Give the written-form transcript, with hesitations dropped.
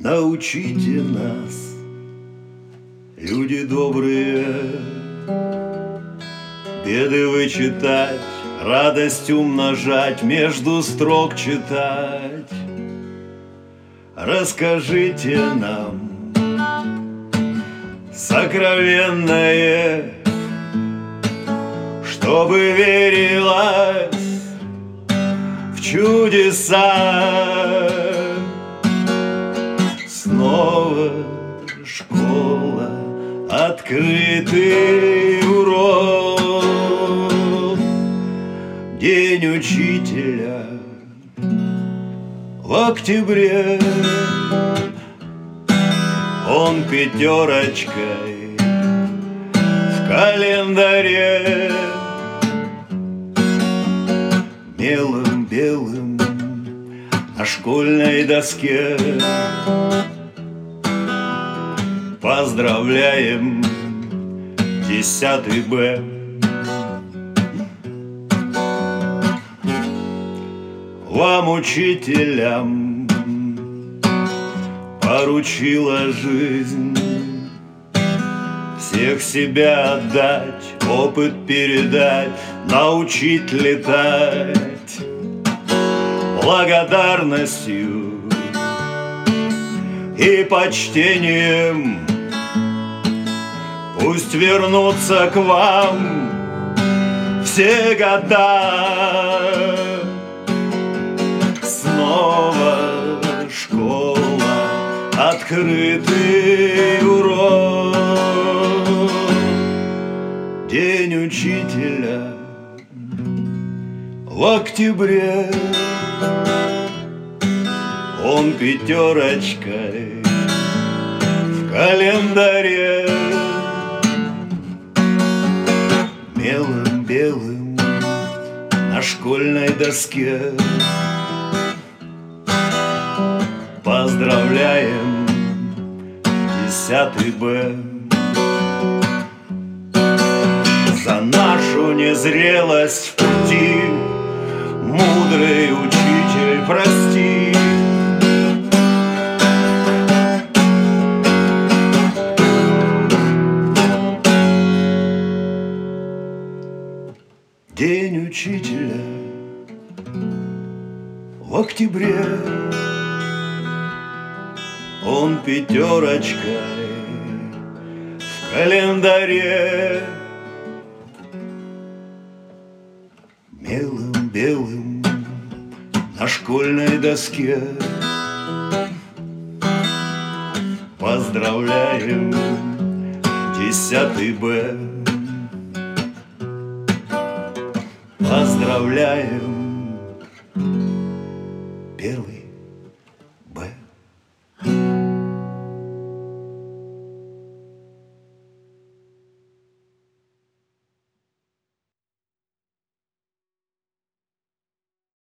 Научите нас, люди добрые, беды вычитать, радость умножать, между строк читать. Расскажите нам сокровенное, чтобы верилось в чудеса. Снова школа, открытый урок, день учителя в октябре. Он пятерочкой в календаре, мелом белым на школьной доске. Поздравляем 10 Б. Вам, учителям, поручила жизнь всех себя отдать, опыт передать, научить летать. Благодарностью и почтением пусть вернутся к вам все года. Снова школа, открытый урок, день учителя в октябре. Он пятерочкой в календаре, мелом белым на школьной доске. Поздравляем 10 Б. За нашу незрелость в пути, мудрый учитель, прости. День учителя в октябре. Он пятерочкой в календаре, мелом белым на школьной доске. Поздравляем 10 Б. Поздравляем 1